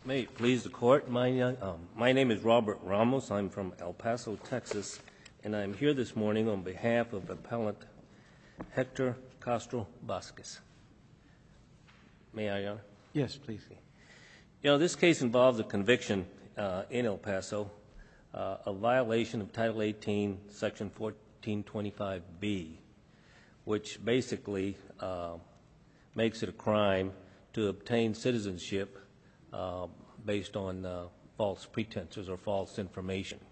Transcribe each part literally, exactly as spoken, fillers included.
May it please the court, my, young, um, my name is Robert Ramos. I'm from El Paso, Texas, and I'm here this morning on behalf of appellant Hector Castro Vasquez. May I, Your Honor? Yes, please. You know, this case involves a conviction uh, in El Paso, uh, a violation of Title eighteen, Section fourteen twenty-five B, which basically uh, makes it a crime to obtain citizenship uh, based on uh, false pretenses or false information.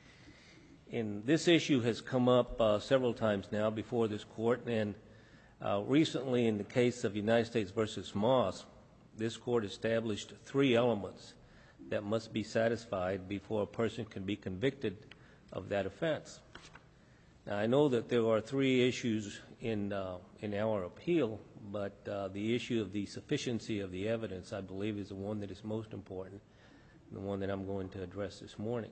And this issue has come up uh, several times now before this court, and uh, recently in the case of United States versus Moss, this court established three elements that must be satisfied before a person can be convicted of that offense. Now, I know that there are three issues in, uh, in our appeal, but uh, the issue of the sufficiency of the evidence, I believe, is the one that is most important, the one that I'm going to address this morning.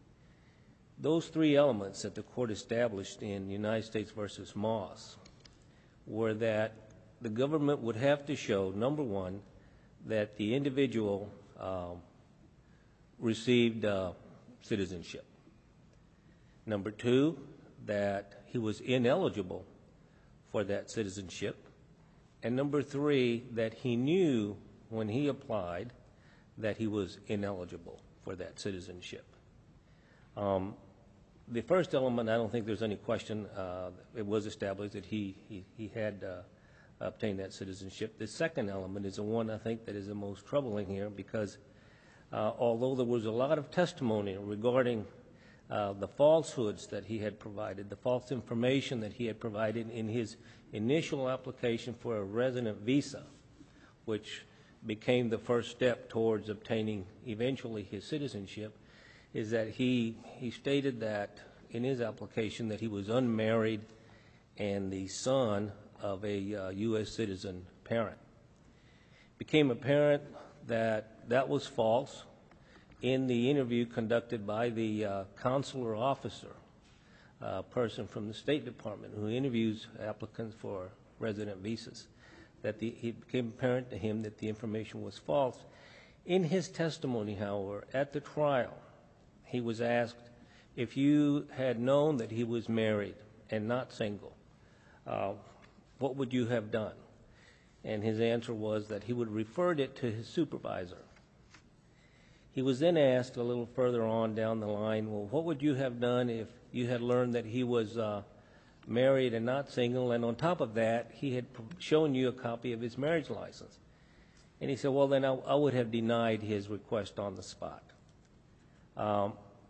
Those three elements that the court established in United States versus Moss were that the government would have to show, number one, that the individual um, received uh, citizenship. Number two, that he was ineligible for that citizenship. And number three, that he knew when he applied that he was ineligible for that citizenship. Um, the first element, I don't think there's any question, uh, it was established that he, he, he had uh, obtained that citizenship. The second element is the one I think that is the most troubling here, because uh, although there was a lot of testimony regarding uh, the falsehoods that he had provided, the false information that he had provided in his initial application for a resident visa, which became the first step towards obtaining eventually his citizenship, is that he, he stated that in his application that he was unmarried and the son of a uh, U S citizen parent. It became apparent that that was false in the interview conducted by the uh, consular officer, a person from the State Department who interviews applicants for resident visas, that the, it became apparent to him that the information was false. In his testimony, however, at the trial, he was asked if you had known that he was married and not single, uh, what would you have done? And his answer was that he would refer it to his supervisor. He was then asked a little further on down the line, well, what would you have done if you had learned that he was uh, married and not single, and on top of that, he had shown you a copy of his marriage license? And he said, well, then I, I would have denied his request on the spot. Um,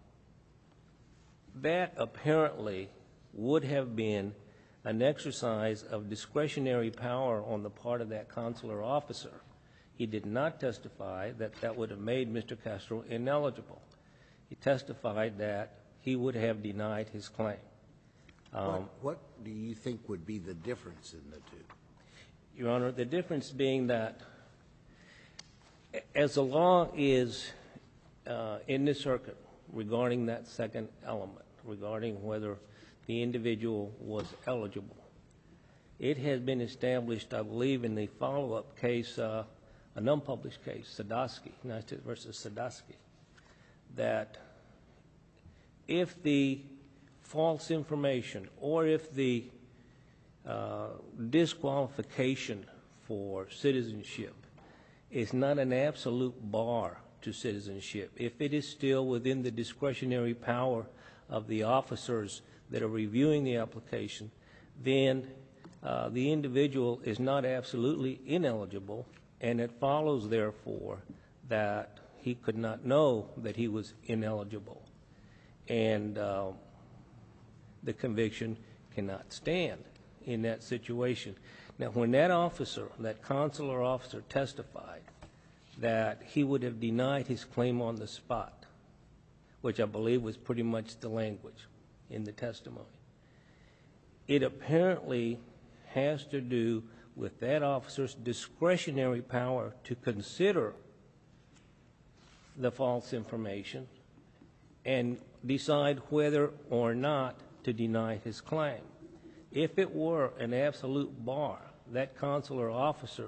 that apparently would have been an exercise of discretionary power on the part of that consular officer. He did not testify that that would have made Mister Castro ineligible. He testified that he would have denied his claim. Um, what, what do you think would be the difference in the two? Your Honor, the difference being that as the law is uh, in this circuit regarding that second element, regarding whether the individual was eligible, it has been established, I believe, in the follow-up case, uh, an unpublished case, Sadowski, United States versus Sadowski, that if the false information or if the uh, disqualification for citizenship is not an absolute bar to citizenship, if it is still within the discretionary power of the officers that are reviewing the application, then uh, the individual is not absolutely ineligible, and it follows, therefore, that he could not know that he was ineligible, and uh, the conviction cannot stand in that situation. Now, when that officer, that consular officer, testified that he would have denied his claim on the spot, which I believe was pretty much the language in the testimony, it apparently has to do with that officer's discretionary power to consider the false information and decide whether or not to deny his claim. If it were an absolute bar, that consular officer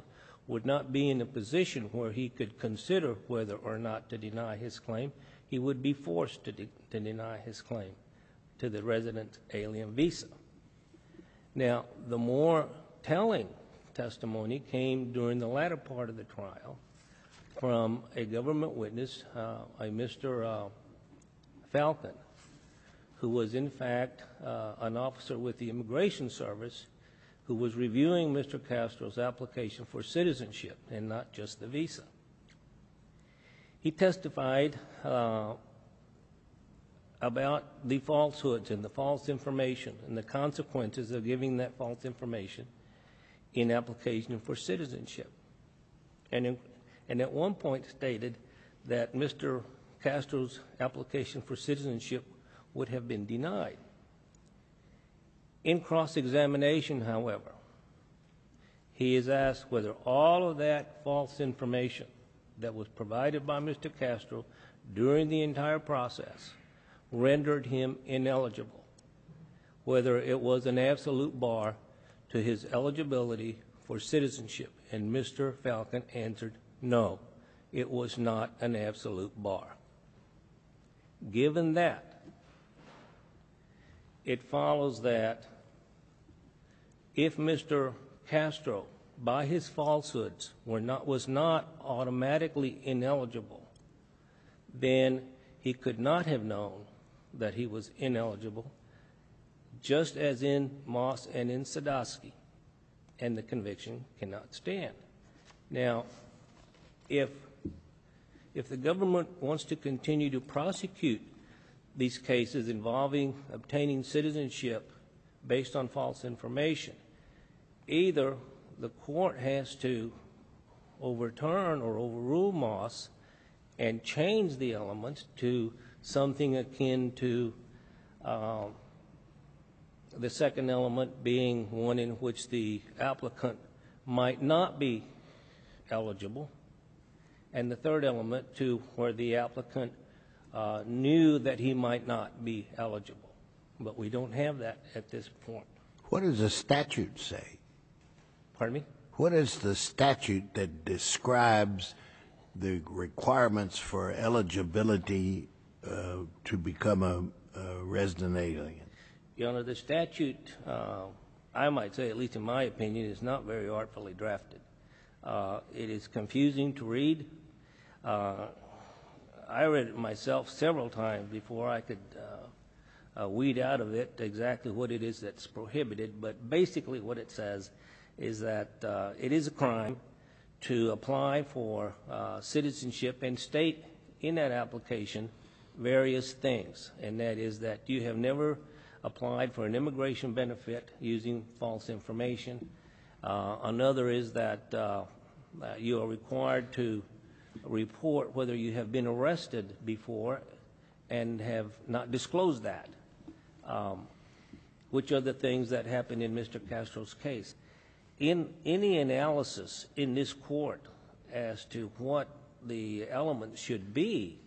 would not be in a position where he could consider whether or not to deny his claim. He would be forced to, de to deny his claim to the resident alien visa. Now, the more telling testimony came during the latter part of the trial from a government witness, uh, a Mister Uh, Falcon, who was in fact uh, an officer with the Immigration Service who was reviewing Mister Castro's application for citizenship and not just the visa. He testified uh, about the falsehoods and the false information and the consequences of giving that false information in application for citizenship. And, in, and at one point stated that Mister Castro's application for citizenship would have been denied. In cross-examination, however, he is asked whether all of that false information that was provided by Mister Castro during the entire process rendered him ineligible, whether it was an absolute bar to his eligibility for citizenship. And Mister Falcon answered, no, it was not an absolute bar. Given that, it follows that if Mister Castro, by his falsehoods, were not, was not automatically ineligible, then he could not have known that he was ineligible, just as in Moss and in Sadowski, and the conviction cannot stand. Now, if If the government wants to continue to prosecute these cases involving obtaining citizenship based on false information, either the court has to overturn or overrule Moss and change the elements to something akin to uh, the second element being one in which the applicant might not be eligible, and the third element to where the applicant uh, knew that he might not be eligible. But we don't have that at this point. What does the statute say? Pardon me? What is the statute that describes the requirements for eligibility uh, to become a, a resident alien? Your Honor, the statute, uh, I might say, at least in my opinion, is not very artfully drafted. Uh, it is confusing to read. Uh, I read it myself several times before I could uh, uh, weed out of it exactly what it is that's prohibited, but basically what it says is that uh, it is a crime to apply for uh, citizenship and state in that application various things, and that is that you have never applied for an immigration benefit using false information. Uh, another is that uh, uh, you are required to report whether you have been arrested before and have not disclosed that, um, which are the things that happened in Mister Castro's case. In any analysis in this court as to what the elements should be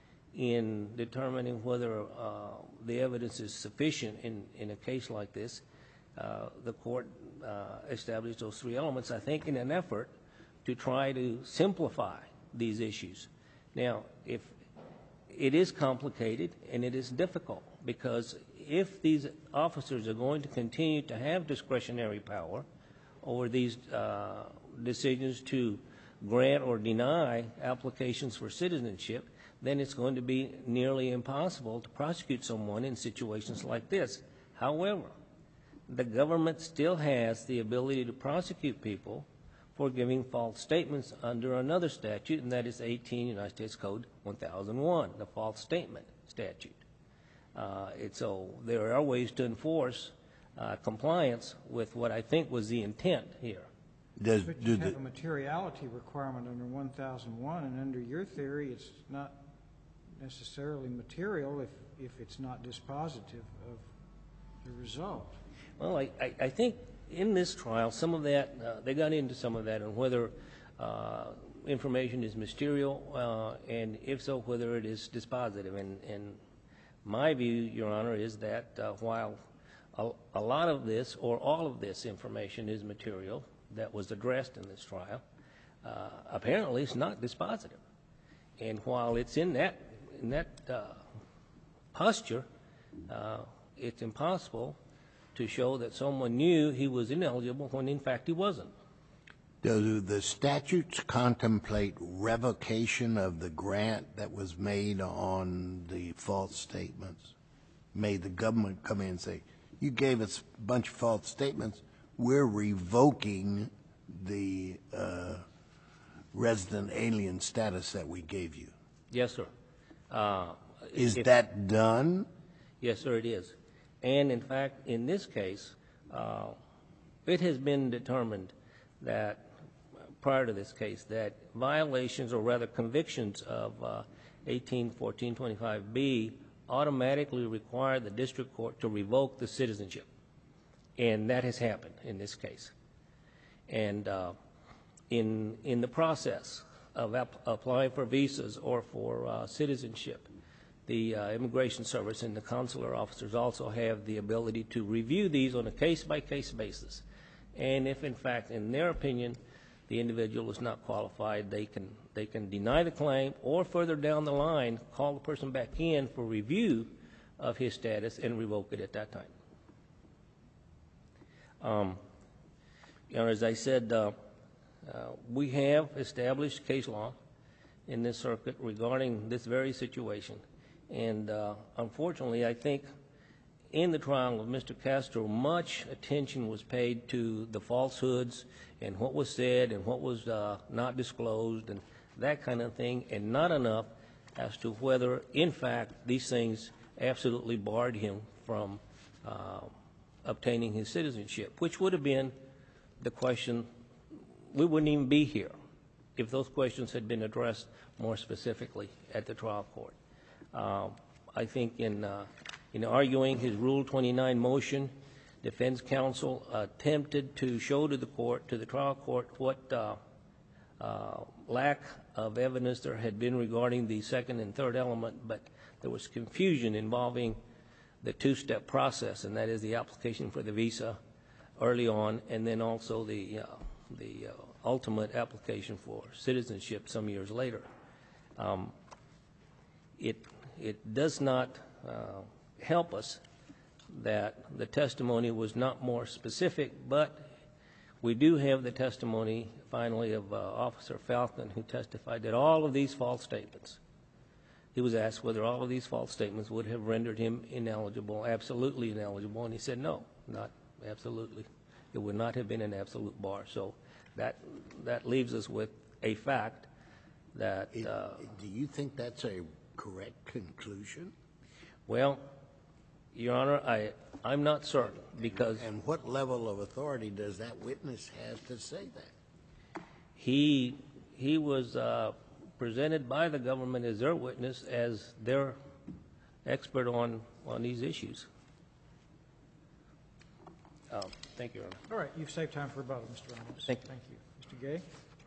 in determining whether uh, the evidence is sufficient in, in a case like this, uh, the court uh, established those three elements, I think, in an effort to try to simplify these issues. Now, if it is complicated and it is difficult, because if these officers are going to continue to have discretionary power over these uh, decisions to grant or deny applications for citizenship, then it's going to be nearly impossible to prosecute someone in situations like this. However, the government still has the ability to prosecute people for giving false statements under another statute, and that is eighteen United States Code one thousand one, the false statement statute. Uh, it's, so there are ways to enforce uh, compliance with what I think was the intent here. Does, But do you the, have a materiality requirement under one thousand one, and under your theory, it's not necessarily material if, if it's not dispositive of the result. Well, I, I, I think in this trial, some of that, uh, they got into some of that, and whether uh, information is material, uh, and if so, whether it is dispositive. And, and my view, Your Honor, is that uh, while a, a lot of this, or all of this information is material that was addressed in this trial, uh, apparently it's not dispositive. And while it's in that, in that uh, posture, uh, it's impossible to show that someone knew he was ineligible when in fact he wasn't. Do the statutes contemplate revocation of the grant that was made on the false statements? May the government come in and say, you gave us a bunch of false statements, we're revoking the uh, resident alien status that we gave you? Yes, sir. Uh, Is if- that done? Yes, sir, it is. And in fact, in this case, uh, it has been determined that, prior to this case, that violations, or rather convictions of uh, eighteen fourteen twenty-five B automatically require the district court to revoke the citizenship. And that has happened in this case. And uh, in, in the process of ap- applying for visas or for uh, citizenship, the uh, Immigration Service and the consular officers also have the ability to review these on a case-by-case basis. And if, in fact, in their opinion, the individual is not qualified, they can, they can deny the claim, or further down the line, call the person back in for review of his status and revoke it at that time. Um, you know, as I said, uh, uh, we have established case law in this circuit regarding this very situation. And uh, unfortunately, I think in the trial of Mister Castro, much attention was paid to the falsehoods and what was said and what was uh, not disclosed and that kind of thing, and not enough as to whether, in fact, these things absolutely barred him from uh, obtaining his citizenship, which would have been the question. We wouldn't even be here if those questions had been addressed more specifically at the trial court. Uh, I think in, uh, in arguing his Rule twenty-nine motion, defense counsel attempted to show to the court, to the trial court, what uh, uh, lack of evidence there had been regarding the second and third element, but there was confusion involving the two-step process, and that is the application for the visa early on, and then also the, uh, the uh, ultimate application for citizenship some years later. Um, it, it does not uh, help us that the testimony was not more specific, but we do have the testimony, finally, of uh, Officer Falcon, who testified that all of these false statements, he was asked whether all of these false statements would have rendered him ineligible, absolutely ineligible, and he said no, not absolutely. It would not have been an absolute bar. So that, that leaves us with a fact that... It, uh, do you think that's a correct conclusion? Well, Your Honor, I, I'm not certain, because And what level of authority does that witness have to say that? he, he was uh, presented by the government as their witness, as their expert on, on these issues. Um, Thank you, Your Honor. All right, you've saved time for rebuttal, Mister Ramos. Thank you. Thank you. Mister Gay?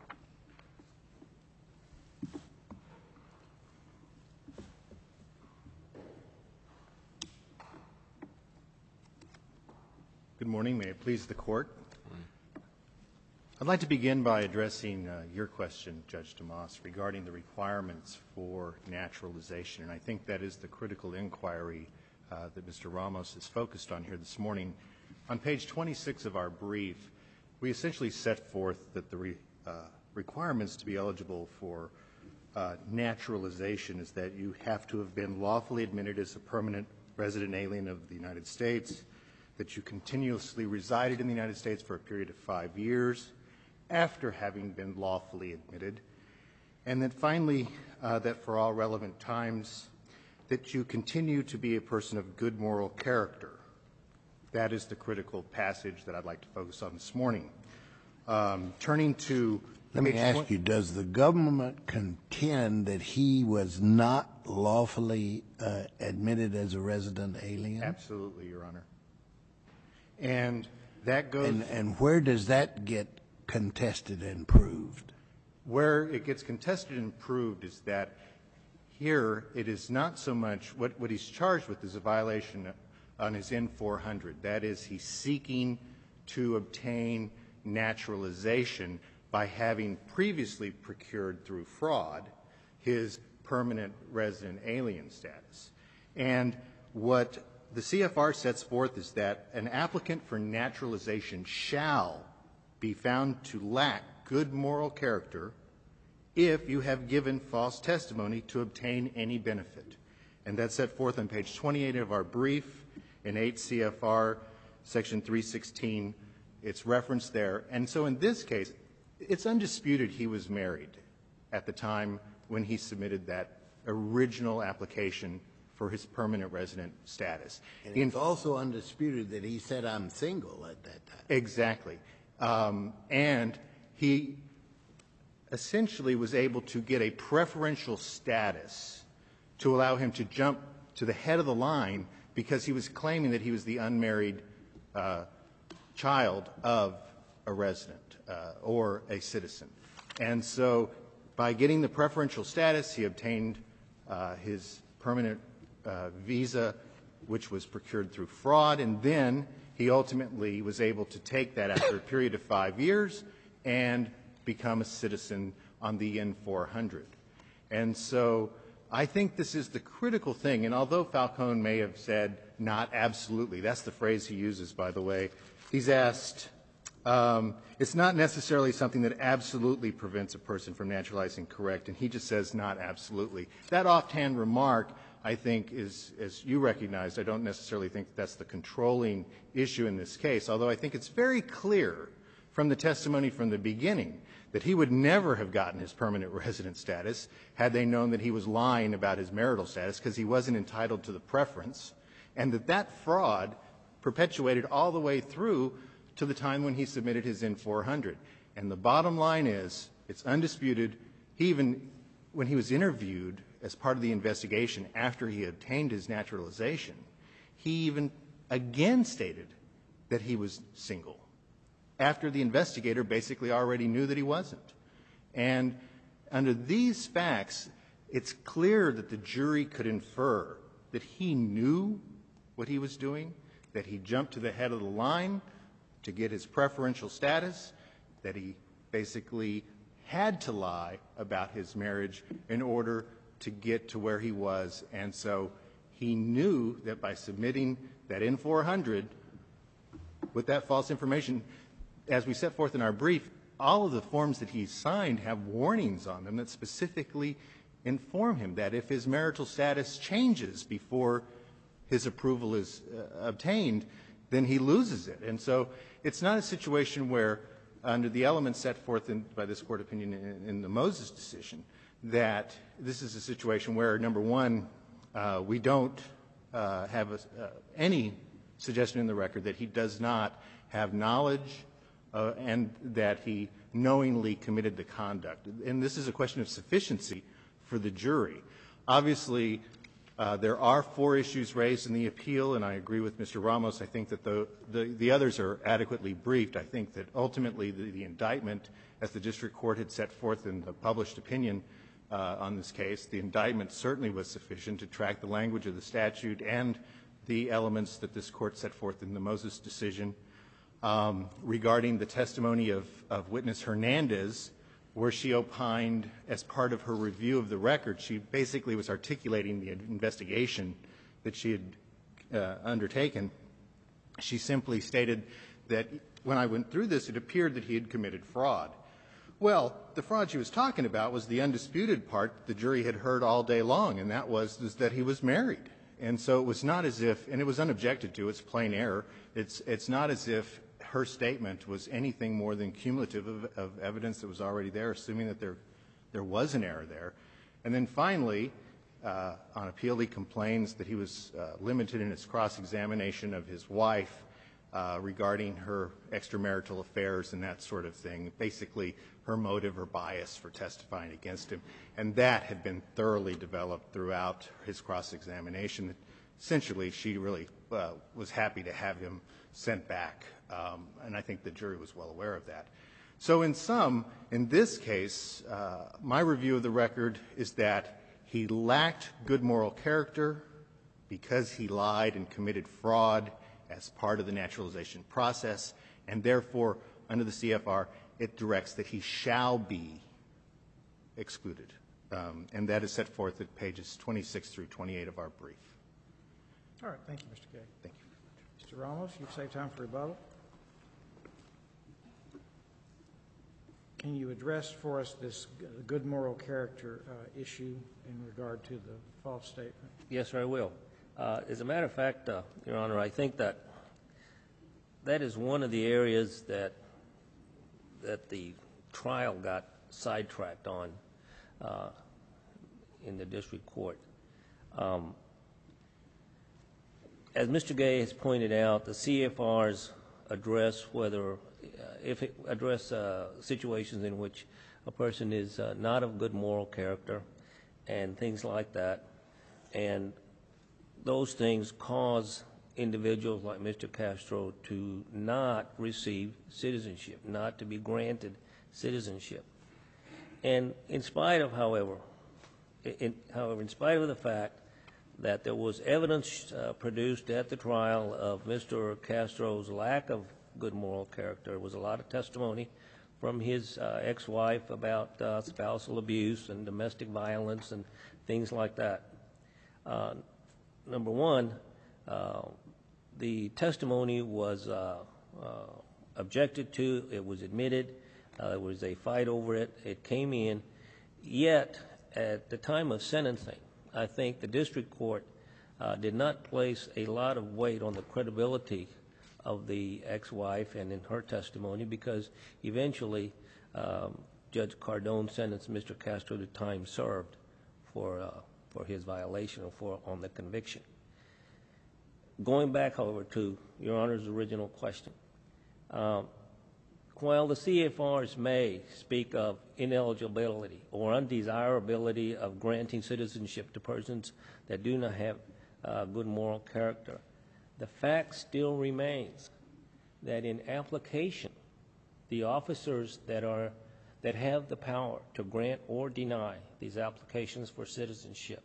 Good morning. May it please the Court. I'd like to begin by addressing uh, your question, Judge DeMoss, regarding the requirements for naturalization, and I think that is the critical inquiry uh, that Mister Ramos is focused on here this morning. On page twenty-six of our brief, we essentially set forth that the re, uh, requirements to be eligible for uh, naturalization is that you have to have been lawfully admitted as a permanent resident alien of the United States, that you continuously resided in the United States for a period of five years after having been lawfully admitted, and that finally, uh, that for all relevant times, that you continue to be a person of good moral character. That is the critical passage that I'd like to focus on this morning. Um, turning to Let me page ask twen- you, does the government contend that he was not lawfully uh, admitted as a resident alien? Absolutely, Your Honor. And that goes... And, and where does that get contested and proved? Where it gets contested and proved is that here it is not so much, what, what he's charged with is a violation on his N four hundred. That is, he's seeking to obtain naturalization, by having previously procured through fraud his permanent resident alien status. And what the C F R sets forth is that an applicant for naturalization shall be found to lack good moral character if you have given false testimony to obtain any benefit. And that's set forth on page twenty-eight of our brief in eight C F R section three sixteen. It's referenced there. And so in this case, it's undisputed he was married at the time when he submitted that original application for his permanent resident status. And it's also undisputed that he said, I'm single at that time. Exactly. Um, and he essentially was able to get a preferential status to allow him to jump to the head of the line because he was claiming that he was the unmarried uh, child of a resident uh, or a citizen. And so by getting the preferential status, he obtained uh, his permanent uh, visa, which was procured through fraud, and then he ultimately was able to take that after a period of five years and become a citizen on the N four hundred. And so I think this is the critical thing, and although Falcone may have said not absolutely, that's the phrase he uses, by the way, he's asked, um, it's not necessarily something that absolutely prevents a person from naturalizing correct, and he just says not absolutely. That offhand remark, I think, is, as you recognized, I don't necessarily think that's the controlling issue in this case, although I think it's very clear from the testimony from the beginning that he would never have gotten his permanent resident status had they known that he was lying about his marital status because he wasn't entitled to the preference, and that that fraud perpetuated all the way through to the time when he submitted his N four hundred. And the bottom line is, it's undisputed, he even, when he was interviewed as part of the investigation after he obtained his naturalization, he even again stated that he was single, after the investigator basically already knew that he wasn't. And under these facts, it's clear that the jury could infer that he knew what he was doing, that he jumped to the head of the line to get his preferential status, that he basically had to lie about his marriage in order to get to where he was. And so he knew that by submitting that N four hundred with that false information, as we set forth in our brief, all of the forms that he signed have warnings on them that specifically inform him that if his marital status changes before his approval is uh, obtained, then he loses it. And so it's not a situation where, under the elements set forth in, by this court opinion in, in the Moses decision, that this is a situation where, number one, uh, we don't uh, have a, uh, any suggestion in the record that he does not have knowledge uh, and that he knowingly committed the conduct. And this is a question of sufficiency for the jury. Obviously, uh, there are four issues raised in the appeal, and I agree with Mister Ramos. I think that the, the, the others are adequately briefed. I think that ultimately the, the indictment, as the district court had set forth in the published opinion uh, on this case, the indictment certainly was sufficient to track the language of the statute and the elements that this court set forth in the Moses decision. Um, regarding the testimony of, of witness Hernandez, where she opined as part of her review of the record, she basically was articulating the investigation that she had uh, undertaken. She simply stated that when I went through this, it appeared that he had committed fraud. Well, the fraud she was talking about was the undisputed part the jury had heard all day long, and that was, was that he was married. And so it was not as if, and it was unobjected to, it's plain error, it's, it's not as if her statement was anything more than cumulative of, of evidence that was already there, assuming that there, there was an error there. And then finally, uh, on appeal, he complains that he was uh, limited in his cross-examination of his wife uh, regarding her extramarital affairs and that sort of thing, basically her motive or bias for testifying against him. And that had been thoroughly developed throughout his cross-examination. Essentially, she really uh, was happy to have him sent back, um, and I think the jury was well aware of that. So in sum, in this case, uh, my review of the record is that he lacked good moral character because he lied and committed fraud as part of the naturalization process, and therefore, under the C F R, it directs that he shall be excluded. Um, and that is set forth at pages twenty-six through twenty-eight of our brief. All right, thank you, Mister Gay. Thank you. Mister Ramos, you've saved time for rebuttal. Can you address for us this g- good moral character uh, issue in regard to the false statement? Yes, sir, I will. Uh, As a matter of fact, uh, Your Honor, I think that that is one of the areas that, that the trial got sidetracked on uh, in the district court. Um, As Mister Gay has pointed out, the C F Rs address whether, uh, if it address uh, situations in which a person is uh, not of good moral character and things like that, and those things cause individuals like Mister Castro to not receive citizenship, not to be granted citizenship. And in spite of, however, in, however, in spite of the fact that there was evidence uh, produced at the trial of Mister Castro's lack of good moral character, there was a lot of testimony from his uh, ex-wife about uh, spousal abuse and domestic violence and things like that. Uh, number one, uh, the testimony was uh, uh, objected to, it was admitted, uh, there was a fight over it, it came in, yet at the time of sentencing, I think the district court uh, did not place a lot of weight on the credibility of the ex-wife and in her testimony, because eventually um, Judge Cardone sentenced Mister Castro to time served for uh, for his violation or for on the conviction. Going back, however, to Your Honor's original question, um, while the C F Rs may speak of ineligibility or undesirability of granting citizenship to persons that do not have uh, good moral character, the fact still remains that in application, the officers that are that have the power to grant or deny these applications for citizenship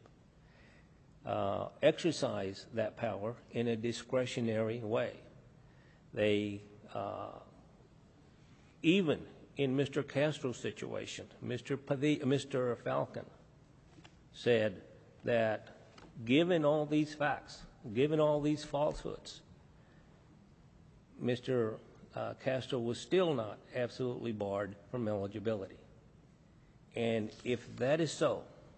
uh, exercise that power in a discretionary way. They uh, even in Mister Castro's situation, Mister Padilla, Mister Falcon said that given all these facts, given all these falsehoods, Mister Uh, Castro was still not absolutely barred from eligibility. And if that is so,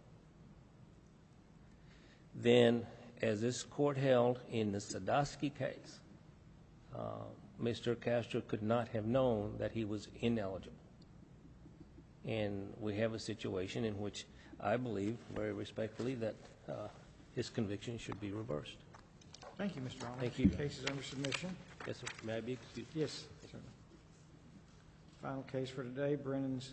then as this court held in the Sadowski case, uh, Mister Castro could not have known that he was ineligible. And we have a situation in which I believe, very respectfully, that uh, his conviction should be reversed. Thank you, Mister Ramos. Thank you. Case is under submission. Yes, sir. May I be excused? Yes, certainly. Final case for today, Brennan's